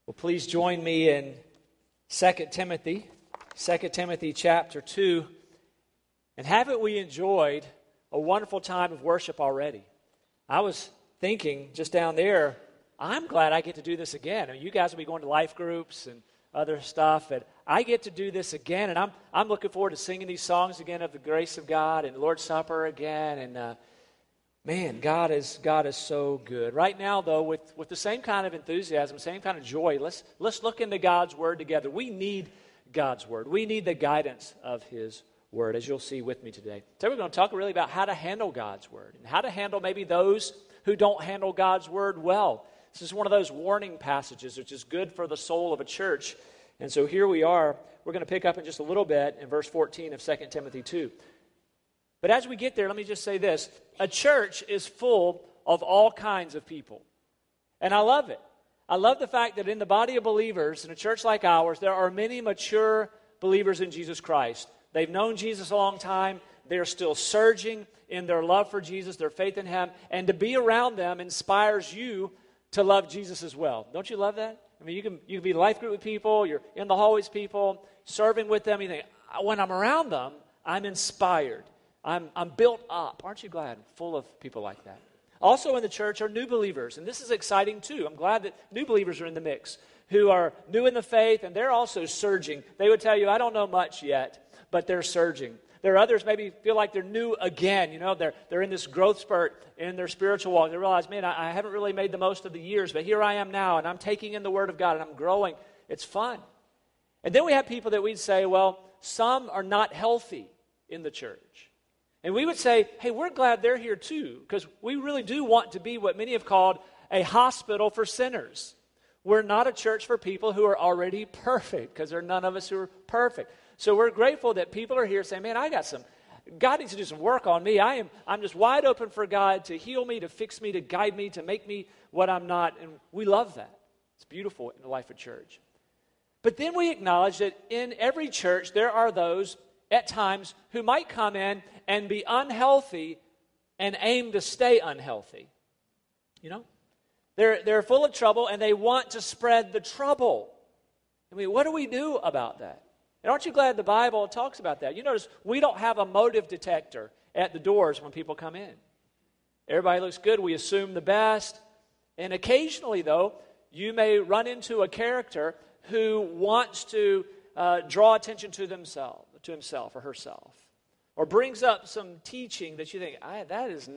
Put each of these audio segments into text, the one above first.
Well, please join me in 2 Timothy chapter 2. And haven't we enjoyed a wonderful time of worship already? I was thinking just down there, I'm glad I get to do this again. I mean, you guys will be going to life groups and other stuff, and I get to do this again, and I'm looking forward to singing these songs again of the grace of God and Lord's Supper again, and man, God is so good. Right now, though, with the same kind of enthusiasm, same kind of joy, let's look into God's Word together. We need God's Word. We need the guidance of His Word, as you'll see with me today. Today we're going to talk really about how to handle God's Word and how to handle maybe those who don't handle God's Word well. This is one of those warning passages which is good for the soul of a church. And so here we are. We're going to pick up in just a little bit in verse 14 of 2 Timothy 2. But as we get there, let me just say this. A church is full of all kinds of people. And I love it. I love the fact that in the body of believers, in a church like ours, there are many mature believers in Jesus Christ. They've known Jesus a long time. They're still surging in their love for Jesus, their faith in Him. And to be around them inspires you to love Jesus as well. Don't you love that? I mean, you can be life group with people, you're in the hallways with people, serving with them. You think, when I'm around them, I'm inspired. I'm built up. Aren't you glad? Full of people like that. Also in the church are new believers, and this is exciting too. I'm glad that new believers are in the mix, who are new in the faith, and they're also surging. They would tell you, I don't know much yet, but they're surging. There are others maybe feel like they're new again. You know, they're in this growth spurt in their spiritual walk. They realize, man, I haven't really made the most of the years, but here I am now, and I'm taking in the Word of God, and I'm growing. It's fun. And then we have people that we'd say, well, some are not healthy in the church. And we would say, hey, we're glad they're here too, because we really do want to be what many have called a hospital for sinners. We're not a church for people who are already perfect, because there are none of us who are perfect. So we're grateful that people are here saying, man, God needs to do some work on me. I'm just wide open for God to heal me, to fix me, to guide me, to make me what I'm not. And we love that. It's beautiful in the life of church. But then we acknowledge that in every church there are those at times who might come in and be unhealthy and aim to stay unhealthy. You know? They're full of trouble and they want to spread the trouble. I mean, what do we do about that? And aren't you glad the Bible talks about that? You notice we don't have a motive detector at the doors when people come in. Everybody looks good. We assume the best. And occasionally, though, you may run into a character who wants to draw attention to himself or herself, or brings up some teaching that you think, that is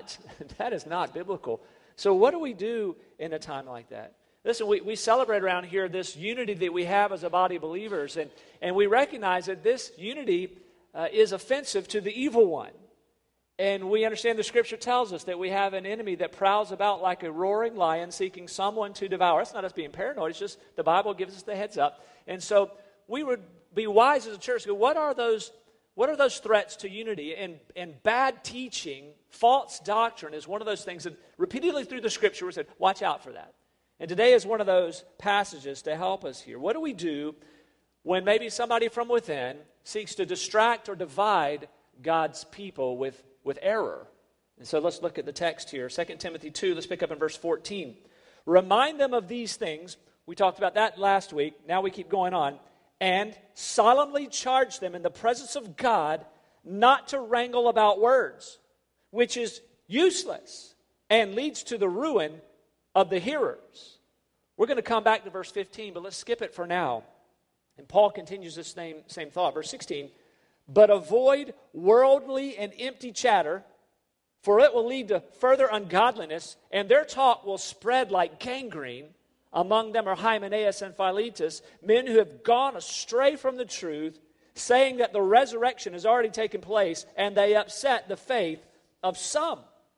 not biblical. So what do we do in a time like that? Listen, we celebrate around here this unity that we have as a body of believers, and we recognize that this unity is offensive to the evil one. And we understand the Scripture tells us that we have an enemy that prowls about like a roaring lion seeking someone to devour. It's not us being paranoid, it's just the Bible gives us the heads up. And so we would be wise as a church to go, what are those threats to unity? And bad teaching, false doctrine is one of those things that repeatedly through the Scripture we said, watch out for that. And today is one of those passages to help us here. What do we do when maybe somebody from within seeks to distract or divide God's people with error? And so let's look at the text here. 2 Timothy 2, let's pick up in verse 14. Remind them of these things. We talked about that last week. Now we keep going on. And solemnly charge them in the presence of God not to wrangle about words, which is useless and leads to the ruin of the hearers. We're going to come back to verse 15, but let's skip it for now. And Paul continues this same thought. Verse 16, but avoid worldly and empty chatter, for it will lead to further ungodliness, and their talk will spread like gangrene. Among them are Hymenaeus and Philetus, men who have gone astray from the truth, saying that the resurrection has already taken place, and they upset the faith of some.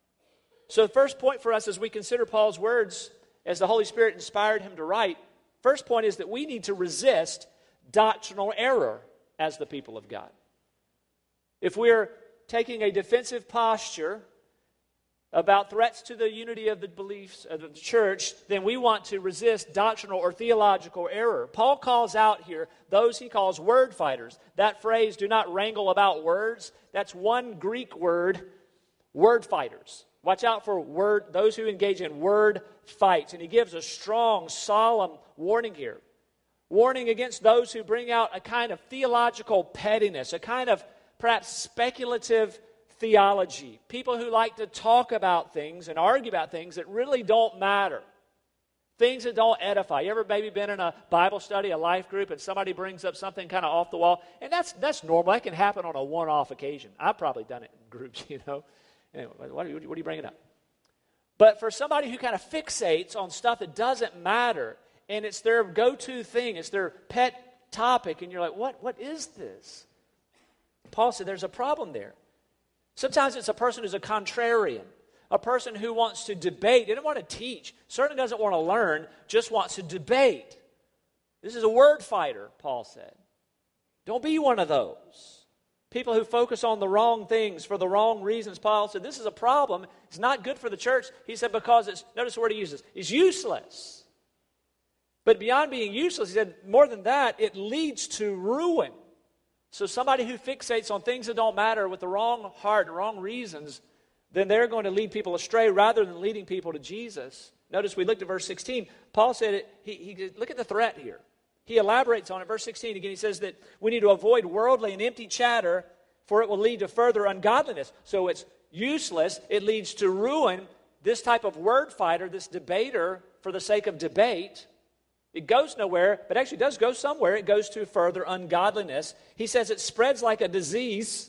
So the first point for us as we consider Paul's words as the Holy Spirit inspired him to write, first point is that we need to resist doctrinal error as the people of God. If we're taking a defensive posture about threats to the unity of the beliefs of the church, then we want to resist doctrinal or theological error. Paul calls out here those he calls word fighters. That phrase, do not wrangle about words, that's one Greek word, word fighters. Watch out for those who engage in word fights. And he gives a strong, solemn warning here. Warning against those who bring out a kind of theological pettiness, a kind of perhaps speculative theology. People who like to talk about things and argue about things that really don't matter. Things that don't edify. You ever maybe been in a Bible study, a life group, and somebody brings up something kind of off the wall? And that's normal. That can happen on a one-off occasion. I've probably done it in groups, Anyway, what are you bringing up? But for somebody who kind of fixates on stuff that doesn't matter, and it's their go-to thing, it's their pet topic, and you're like, what is this? Paul said there's a problem there. Sometimes it's a person who's a contrarian, a person who wants to debate. They don't want to teach, certainly doesn't want to learn, just wants to debate. This is a word fighter, Paul said. Don't be one of those. People who focus on the wrong things for the wrong reasons. Paul said this is a problem. It's not good for the church. He said because notice the word he uses, it's useless. But beyond being useless, he said more than that, it leads to ruin. So somebody who fixates on things that don't matter with the wrong heart, wrong reasons, then they're going to lead people astray rather than leading people to Jesus. Notice we looked at verse 16. Paul said, look at the threat here. He elaborates on it. Verse 16 again, he says that we need to avoid worldly and empty chatter, for it will lead to further ungodliness. So it's useless. It leads to ruin. This type of word fighter, this debater, for the sake of debate, it goes nowhere, but actually does go somewhere. It goes to further ungodliness. He says it spreads like a disease,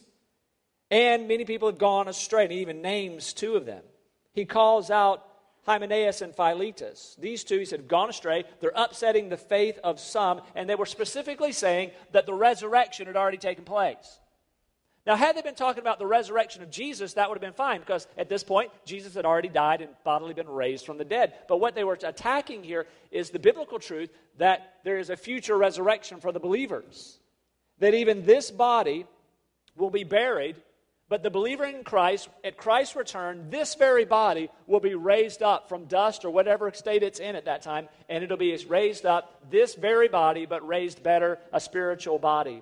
and many people have gone astray. And he even names two of them. He calls out Hymenaeus and Philetus. These two, he said, have gone astray. They're upsetting the faith of some, and they were specifically saying that the resurrection had already taken place. Now, had they been talking about the resurrection of Jesus, that would have been fine, because at this point, Jesus had already died and bodily been raised from the dead. But what they were attacking here is the biblical truth that there is a future resurrection for the believers. That even this body will be buried, but the believer in Christ, at Christ's return, this very body will be raised up from dust or whatever state it's in at that time, and it'll be raised up, this very body, but raised better, a spiritual body.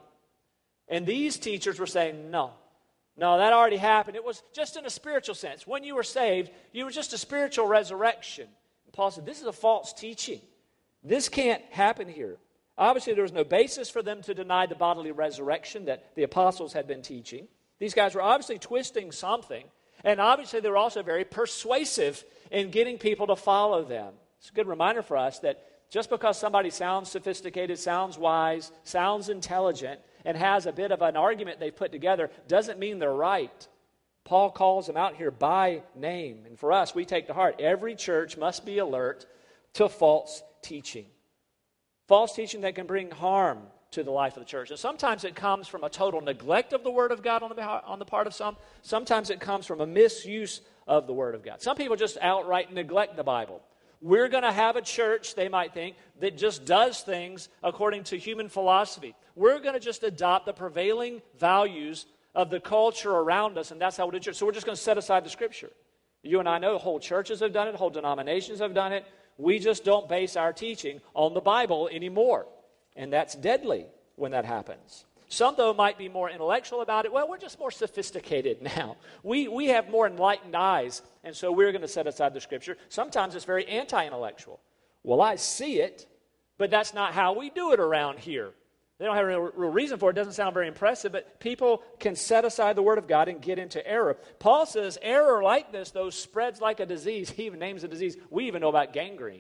And these teachers were saying, no, that already happened. It was just in a spiritual sense. When you were saved, you were just a spiritual resurrection. And Paul said, this is a false teaching. This can't happen here. Obviously, there was no basis for them to deny the bodily resurrection that the apostles had been teaching. These guys were obviously twisting something, and obviously they were also very persuasive in getting people to follow them. It's a good reminder for us that just because somebody sounds sophisticated, sounds wise, sounds intelligent, and has a bit of an argument they've put together, doesn't mean they're right. Paul calls them out here by name, and for us, we take to heart, every church must be alert to false teaching. False teaching that can bring harm to the life of the church. And sometimes it comes from a total neglect of the Word of God on the part of some. Sometimes it comes from a misuse of the Word of God. Some people just outright neglect the Bible. We're going to have a church, they might think, that just does things according to human philosophy. We're going to just adopt the prevailing values of the culture around us, and that's how we do church. So we're just going to set aside the Scripture. You and I know whole churches have done it, whole denominations have done it. We just don't base our teaching on the Bible anymore. And that's deadly when that happens. Some, though, might be more intellectual about it. Well, we're just more sophisticated now. We have more enlightened eyes, and so we're going to set aside the Scripture. Sometimes it's very anti-intellectual. Well, I see it, but that's not how we do it around here. They don't have a real reason for it. It doesn't sound very impressive, but people can set aside the Word of God and get into error. Paul says error like this, though, spreads like a disease. He even names a disease. We even know about gangrene.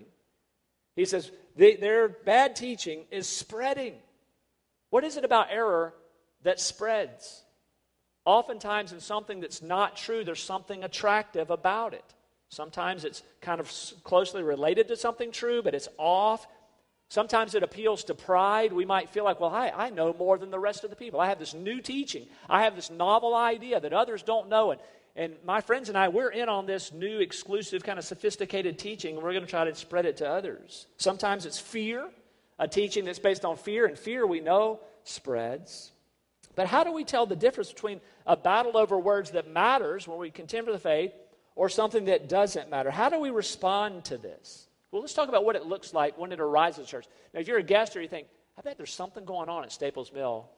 He says their bad teaching is spreading. What is it about error that spreads? Oftentimes in something that's not true, there's something attractive about it. Sometimes it's kind of closely related to something true, but it's off. Sometimes it appeals to pride. We might feel like, well, I know more than the rest of the people. I have this new teaching. I have this novel idea that others don't know. And my friends and I, we're in on this new, exclusive, kind of sophisticated teaching, and we're going to try to spread it to others. Sometimes it's fear, a teaching that's based on fear, and fear, we know, spreads. But how do we tell the difference between a battle over words that matters, when we contend for the faith, or something that doesn't matter? How do we respond to this? Well, let's talk about what it looks like when it arises at church. Now, if you're a guest or you think, I bet there's something going on at Staples Mill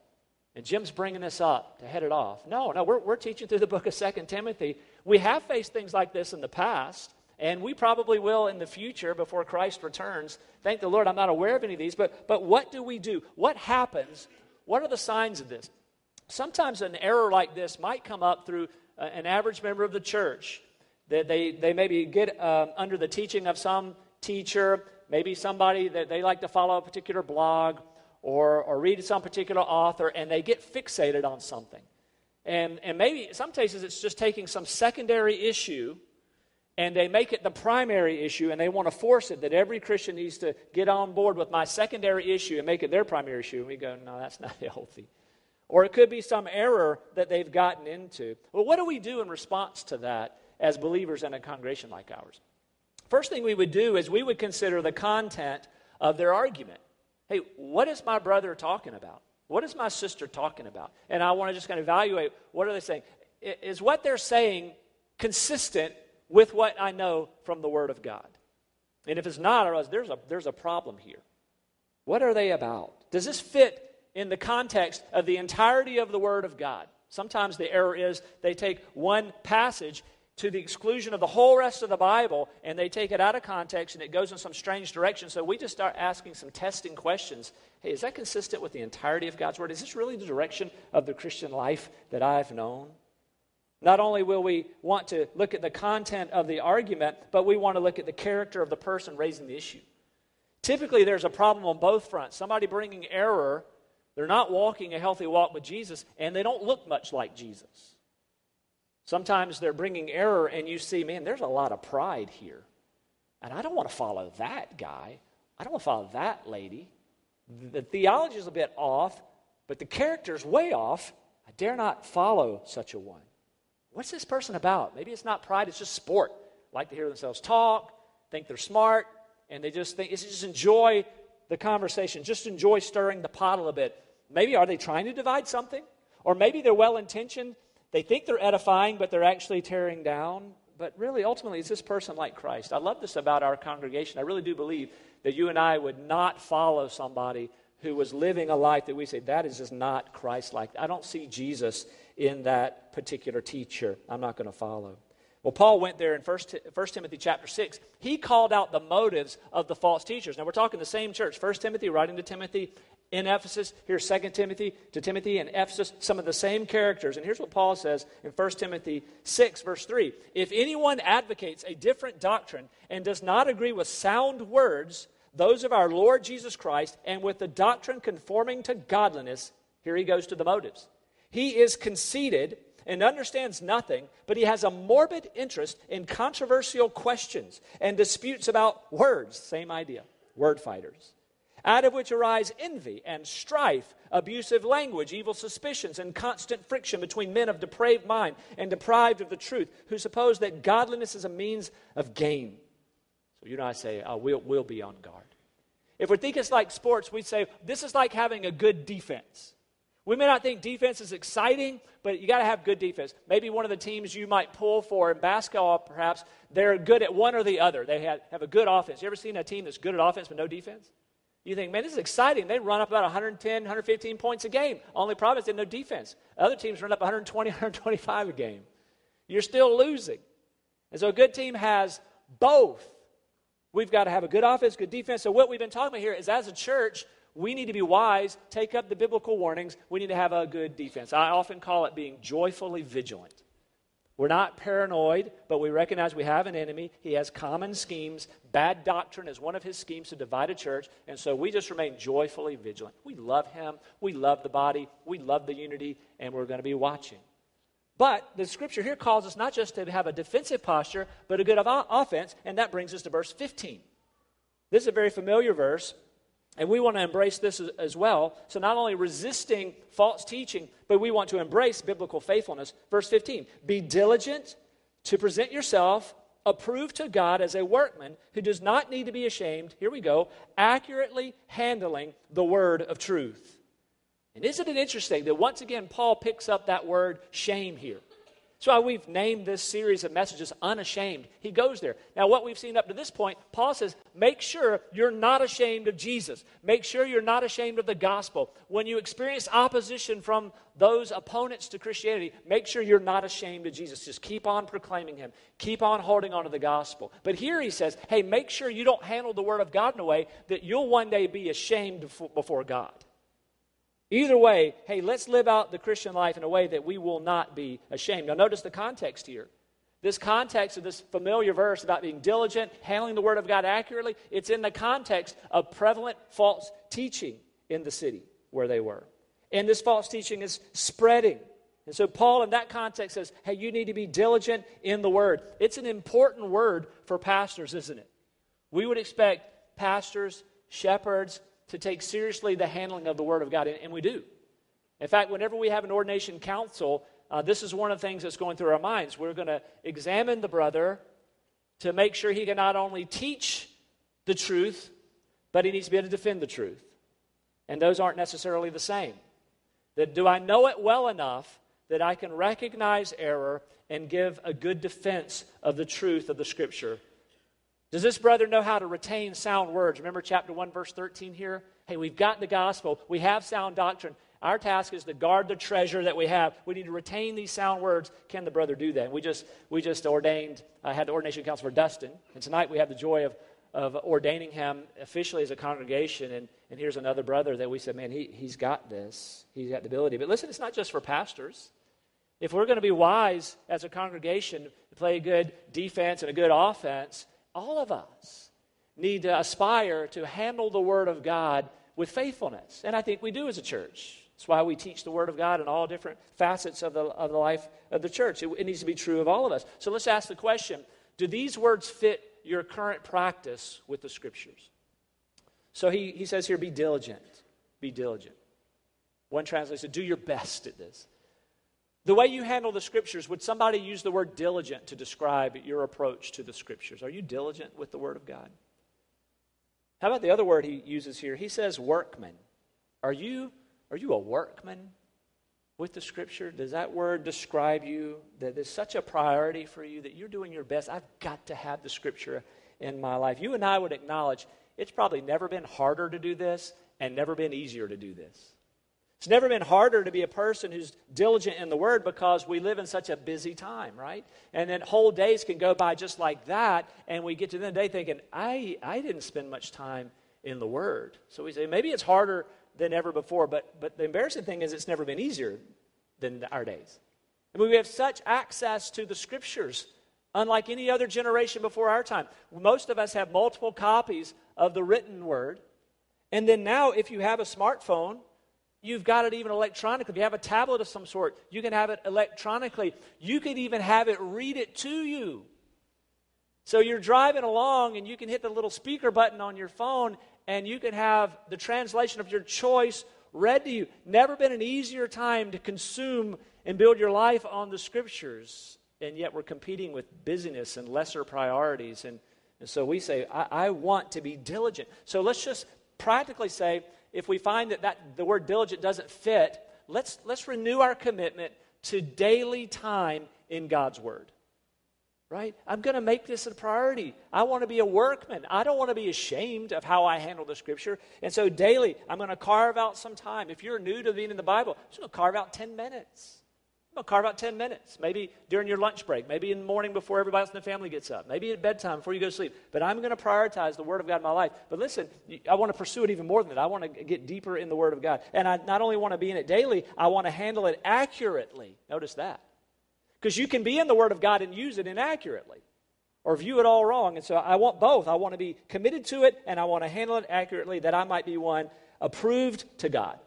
And Jim's bringing this up to head it off. No, we're teaching through the book of 2 Timothy. We have faced things like this in the past, and we probably will in the future before Christ returns. Thank the Lord, I'm not aware of any of these, but what do we do? What happens? What are the signs of this? Sometimes an error like this might come up through an average member of the church. That they maybe get under the teaching of some teacher, maybe somebody that they like to follow a particular blog, or read some particular author, and they get fixated on something. And maybe in some cases it's just taking some secondary issue and they make it the primary issue, and they want to force it that every Christian needs to get on board with my secondary issue and make it their primary issue. And we go, no, that's not healthy. Or it could be some error that they've gotten into. Well, what do we do in response to that as believers in a congregation like ours? First thing we would do is we would consider the content of their argument. Hey, what is my brother talking about? What is my sister talking about? And I want to just kind of evaluate, what are they saying? Is what they're saying consistent with what I know from the Word of God? And if it's not, I realize there's a problem here. What are they about? Does this fit in the context of the entirety of the Word of God? Sometimes the error is they take one passage to the exclusion of the whole rest of the Bible, and they take it out of context, and it goes in some strange direction. So we just start asking some testing questions. Hey, is that consistent with the entirety of God's Word? Is this really the direction of the Christian life that I've known? Not only will we want to look at the content of the argument, but we want to look at the character of the person raising the issue. Typically, there's a problem on both fronts. Somebody bringing error, they're not walking a healthy walk with Jesus, and they don't look much like Jesus. Sometimes they're bringing error, and you see, man, there's a lot of pride here. And I don't want to follow that guy. I don't want to follow that lady. The theology is a bit off, but the character's way off. I dare not follow such a one. What's this person about? Maybe it's not pride, it's just sport. Like to hear themselves talk, think they're smart, and they just enjoy the conversation, just enjoy stirring the pot a little bit. Maybe are they trying to divide something? Or maybe they're well-intentioned. They think they're edifying, but they're actually tearing down. But really, ultimately, is this person like Christ? I love this about our congregation. I really do believe that you and I would not follow somebody who was living a life that we say, that is just not Christ-like. I don't see Jesus in that particular teacher. I'm not going to follow. Well, Paul went there in 1 Timothy chapter 6. He called out the motives of the false teachers. Now, we're talking the same church. 1 Timothy, writing to Timothy in Ephesus. Here's 2 Timothy to Timothy in Ephesus. Some of the same characters. And here's what Paul says in 1 Timothy 6, verse 3. If anyone advocates a different doctrine and does not agree with sound words, those of our Lord Jesus Christ, and with the doctrine conforming to godliness, here he goes to the motives. He is conceited and understands nothing, but he has a morbid interest in controversial questions and disputes about words. Same idea, word fighters. Out of which arise envy and strife, abusive language, evil suspicions, and constant friction between men of depraved mind and deprived of the truth, who suppose that godliness is a means of gain. So you and I say, we'll be on guard. If we think it's like sports, we'd say, this is like having a good defense. We may not think defense is exciting, but you got to have good defense. Maybe one of the teams you might pull for in basketball, perhaps, they're good at one or the other. They have a good offense. You ever seen a team that's good at offense but no defense? You think, man, this is exciting. They run up about 110, 115 points a game. Only problem is they have no defense. Other teams run up 120, 125 a game. You're still losing. And so a good team has both. We've got to have a good offense, good defense. So what we've been talking about here is, as a church, we need to be wise, take up the biblical warnings. We need to have a good defense. I often call it being joyfully vigilant. We're not paranoid, but we recognize we have an enemy. He has common schemes. Bad doctrine is one of his schemes to divide a church. And so we just remain joyfully vigilant. We love him. We love the body. We love the unity. And we're going to be watching. But the scripture here calls us not just to have a defensive posture, but a good offense. And that brings us to verse 15. This is a very familiar verse. And we want to embrace this as well. So not only resisting false teaching, but we want to embrace biblical faithfulness. Verse 15, be diligent to present yourself approved to God as a workman who does not need to be ashamed, here we go, accurately handling the word of truth. And isn't it interesting that once again Paul picks up that word shame here? That's why we've named this series of messages Unashamed. He goes there. Now, what we've seen up to this point, Paul says, make sure you're not ashamed of Jesus. Make sure you're not ashamed of the gospel. When you experience opposition from those opponents to Christianity, make sure you're not ashamed of Jesus. Just keep on proclaiming him. Keep on holding on to the gospel. But here he says, hey, make sure you don't handle the word of God in a way that you'll one day be ashamed before God. Either way, hey, let's live out the Christian life in a way that we will not be ashamed. Now, notice the context here. This context of this familiar verse about being diligent, handling the Word of God accurately, it's in the context of prevalent false teaching in the city where they were. And this false teaching is spreading. And so Paul, in that context, says, hey, you need to be diligent in the Word. It's an important word for pastors, isn't it? We would expect pastors, shepherds, to take seriously the handling of the Word of God, and we do. In fact, whenever we have an ordination council, this is one of the things that's going through our minds. We're going to examine the brother to make sure he can not only teach the truth, but he needs to be able to defend the truth. And those aren't necessarily the same. That do I know it well enough that I can recognize error and give a good defense of the truth of the Scripture? Does this brother know how to retain sound words? Remember chapter 1, verse 13 here? Hey, we've got the gospel. We have sound doctrine. Our task is to guard the treasure that we have. We need to retain these sound words. Can the brother do that? And we just ordained, had the ordination council for Dustin. And tonight we have the joy of ordaining him officially as a congregation. And here's another brother that we said, man, he's got this. He's got the ability. But listen, it's not just for pastors. If we're going to be wise as a congregation, to play a good defense and a good offense, all of us need to aspire to handle the Word of God with faithfulness. And I think we do as a church. That's why we teach the Word of God in all different facets of the life of the church. It needs to be true of all of us. So let's ask the question, do these words fit your current practice with the Scriptures? So he says here, be diligent. Be diligent. One translation said, do your best at this. The way you handle the Scriptures, would somebody use the word diligent to describe your approach to the Scriptures? Are you diligent with the Word of God? How about the other word he uses here? He says workman. Are you a workman with the Scripture? Does that word describe you, that it's such a priority for you that you're doing your best? I've got to have the Scripture in my life. You and I would acknowledge it's probably never been harder to do this and never been easier to do this. It's never been harder to be a person who's diligent in the Word because we live in such a busy time, right? And then whole days can go by just like that, and we get to the end of the day thinking, I didn't spend much time in the Word. So we say, maybe it's harder than ever before, but the embarrassing thing is it's never been easier than our days. I mean, we have such access to the Scriptures, unlike any other generation before our time. Most of us have multiple copies of the written Word, and then now if you have a smartphone, you've got it even electronically. If you have a tablet of some sort, you can have it electronically. You can even have it read it to you. So you're driving along and you can hit the little speaker button on your phone and you can have the translation of your choice read to you. Never been an easier time to consume and build your life on the Scriptures. And yet we're competing with busyness and lesser priorities. And so we say, I want to be diligent. So let's just practically say, if we find that the word diligent doesn't fit, let's renew our commitment to daily time in God's Word. Right? I'm going to make this a priority. I want to be a workman. I don't want to be ashamed of how I handle the Scripture. And so daily, I'm going to carve out some time. If you're new to being in the Bible, I'm just going to carve out 10 minutes. I'm going to carve out 10 minutes. Maybe during your lunch break. Maybe in the morning before everybody else in the family gets up. Maybe at bedtime before you go to sleep. But I'm going to prioritize the Word of God in my life. But listen, I want to pursue it even more than that. I want to get deeper in the Word of God. And I not only want to be in it daily, I want to handle it accurately. Notice that. Because you can be in the Word of God and use it inaccurately or view it all wrong. And so I want both. I want to be committed to it and I want to handle it accurately that I might be one approved to God.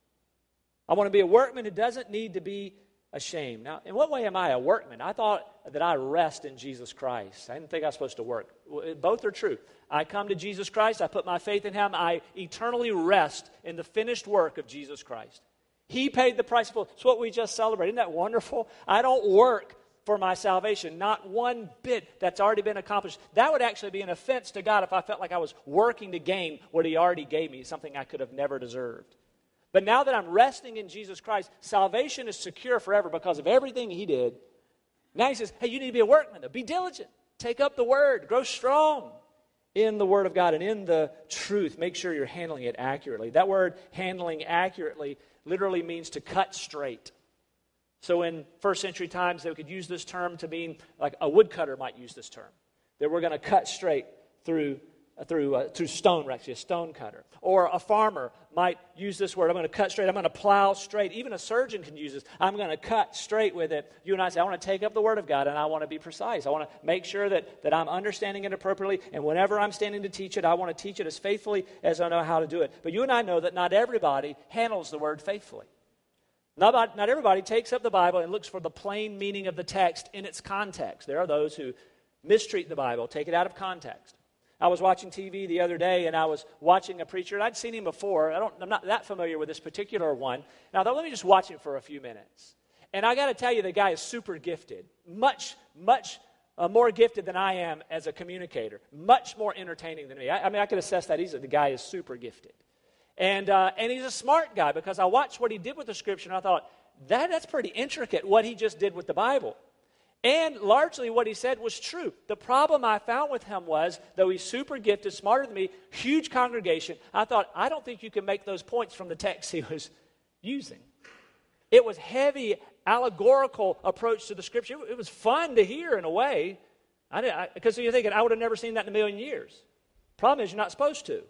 I want to be a workman who doesn't need to be ashamed. Now, in what way am I a workman? I thought that I rest in Jesus Christ. I didn't think I was supposed to work. Both are true. I come to Jesus Christ. I put my faith in Him. I eternally rest in the finished work of Jesus Christ. He paid the price for it. It's what we just celebrated. Isn't that wonderful? I don't work for my salvation. Not one bit. That's already been accomplished. That would actually be an offense to God if I felt like I was working to gain what He already gave me, something I could have never deserved. But now that I'm resting in Jesus Christ, salvation is secure forever because of everything He did Now he says, hey, you need to be a workman. Be diligent. Take up the word. Grow strong in the word of God and in the truth. Make sure you're handling it accurately. That word, handling accurately, literally means to cut straight. So in first century times, they could use this term to mean, like a woodcutter might use this term, that we're going to cut straight through stone, actually a stone cutter. Or a farmer might use this word, I'm going to cut straight, I'm going to plow straight. Even a surgeon can use this, I'm going to cut straight with it. You and I say, I want to take up the word of God and I want to be precise. I want to make sure that I'm understanding it appropriately, and whenever I'm standing to teach it, I want to teach it as faithfully as I know how to do it. But you and I know that not everybody handles the word faithfully. Not everybody takes up the Bible and looks for the plain meaning of the text in its context. There are those who mistreat the Bible, take it out of context. I was watching TV the other day, and I was watching a preacher, and I'd seen him before. I'm not that familiar with this particular one. Now, I thought, let me just watch him for a few minutes. And I got to tell you, the guy is super gifted, much more gifted than I am as a communicator, much more entertaining than me. I mean, I could assess that easily. The guy is super gifted. And he's a smart guy, because I watched what he did with the Scripture, and I thought, that's pretty intricate, what he just did with the Bible. And largely what he said was true. The problem I found with him was, though he's super gifted, smarter than me, huge congregation, I thought, I don't think you can make those points from the text he was using. It was heavy, allegorical approach to the Scripture. It was fun to hear in a way, because you're thinking, I would have never seen that in a million years. Problem is, you're not supposed to.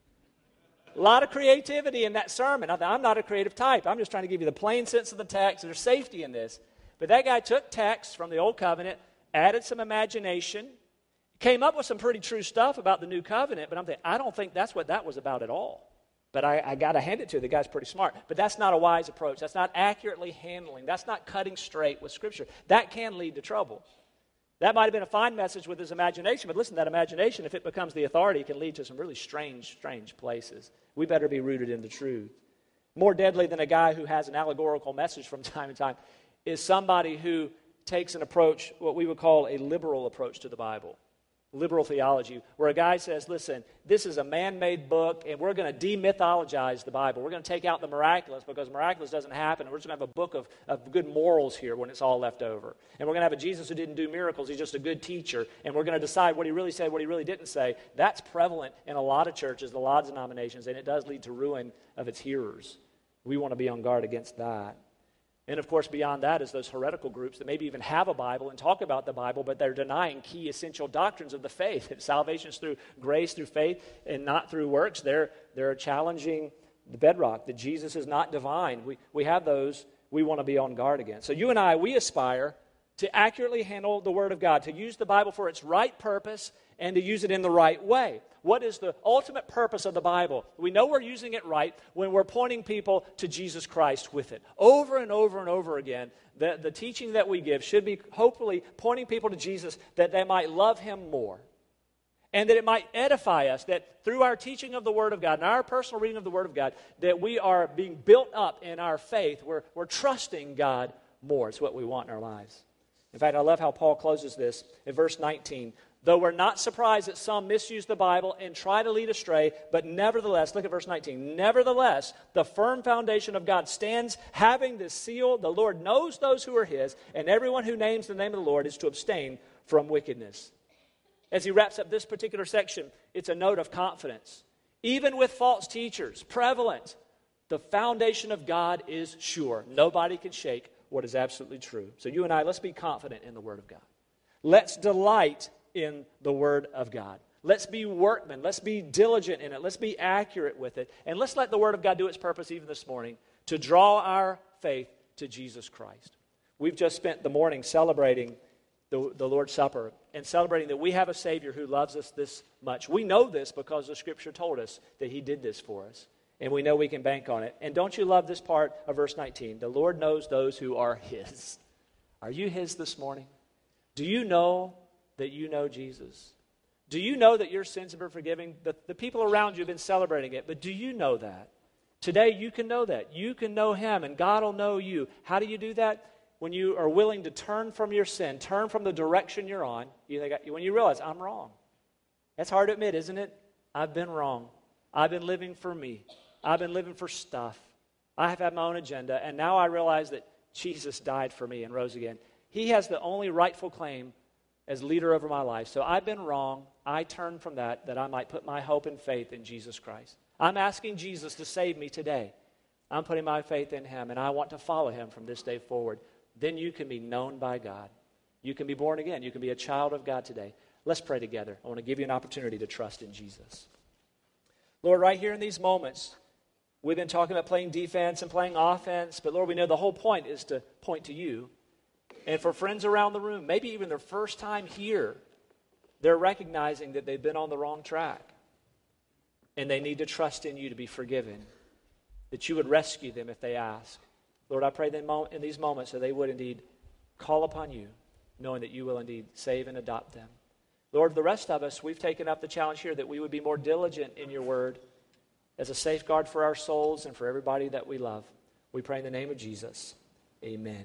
A lot of creativity in that sermon. I'm not a creative type. I'm just trying to give you the plain sense of the text. There's safety in this. But that guy took text from the Old Covenant, added some imagination, came up with some pretty true stuff about the New Covenant, but I'm thinking, I don't think that's what that was about at all. But I got to hand it to you. The guy's pretty smart. But that's not a wise approach. That's not accurately handling. That's not cutting straight with Scripture. That can lead to trouble. That might have been a fine message with his imagination, but listen, that imagination, if it becomes the authority, can lead to some really strange places. We better be rooted in the truth. More deadly than a guy who has an allegorical message from time to time is somebody who takes an approach, what we would call a liberal approach to the Bible. Liberal theology, where a guy says, listen, this is a man-made book, and we're going to demythologize the Bible. We're going to take out the miraculous, because miraculous doesn't happen, and we're just going to have a book of good morals here when it's all left over. And we're going to have a Jesus who didn't do miracles, he's just a good teacher, and we're going to decide what he really said, what he really didn't say. That's prevalent in a lot of churches, a lot of denominations, and it does lead to ruin of its hearers. We want to be on guard against that. And of course, beyond that is those heretical groups that maybe even have a Bible and talk about the Bible, but they're denying key essential doctrines of the faith. That salvation is through grace, through faith, and not through works. They're challenging the bedrock, that Jesus is not divine. We have those we want to be on guard against. So you and I, we aspire to accurately handle the Word of God, to use the Bible for its right purpose and to use it in the right way. What is the ultimate purpose of the Bible? We know we're using it right when we're pointing people to Jesus Christ with it. Over and over and over again, the teaching that we give should be hopefully pointing people to Jesus, that they might love Him more. And that it might edify us, that through our teaching of the Word of God and our personal reading of the Word of God, that we are being built up in our faith. We're trusting God more. It's what we want in our lives. In fact, I love how Paul closes this in verse 19. Though we're not surprised that some misuse the Bible and try to lead astray, but nevertheless, look at verse 19. Nevertheless, the firm foundation of God stands, having this seal. The Lord knows those who are His, and everyone who names the name of the Lord is to abstain from wickedness. As he wraps up this particular section, it's a note of confidence. Even with false teachers prevalent, the foundation of God is sure. Nobody can shake what is absolutely true. So you and I, let's be confident in the Word of God. Let's delight in the Word of God. Let's be workmen. Let's be diligent in it. Let's be accurate with it. And let's let the Word of God do its purpose even this morning to draw our faith to Jesus Christ. We've just spent the morning celebrating the Lord's Supper and celebrating that we have a Savior who loves us this much. We know this because the Scripture told us that He did this for us. And we know we can bank on it. And don't you love this part of verse 19? The Lord knows those who are His. Are you His this morning? Do you know that you know Jesus? Do you know that your sins have been forgiven? The people around you have been celebrating it, but do you know that? Today you can know that. You can know Him, and God will know you. How do you do that? When you are willing to turn from your sin, turn from the direction you're on, when you realize, I'm wrong. That's hard to admit, isn't it? I've been wrong. I've been living for me. I've been living for stuff. I have had my own agenda, and now I realize that Jesus died for me and rose again. He has the only rightful claim as leader over my life. So I've been wrong. I turn from that I might put my hope and faith in Jesus Christ. I'm asking Jesus to save me today. I'm putting my faith in him, and I want to follow him from this day forward. Then you can be known by God. You can be born again. You can be a child of God today. Let's pray together. I want to give you an opportunity to trust in Jesus. Lord, right here in these moments, we've been talking about playing defense and playing offense, but Lord, we know the whole point is to point to you. And for friends around the room, maybe even their first time here, they're recognizing that they've been on the wrong track. And they need to trust in you to be forgiven, that you would rescue them if they ask. Lord, I pray that in these moments that they would indeed call upon you, knowing that you will indeed save and adopt them. Lord, the rest of us, we've taken up the challenge here that we would be more diligent in your word as a safeguard for our souls and for everybody that we love. We pray in the name of Jesus. Amen.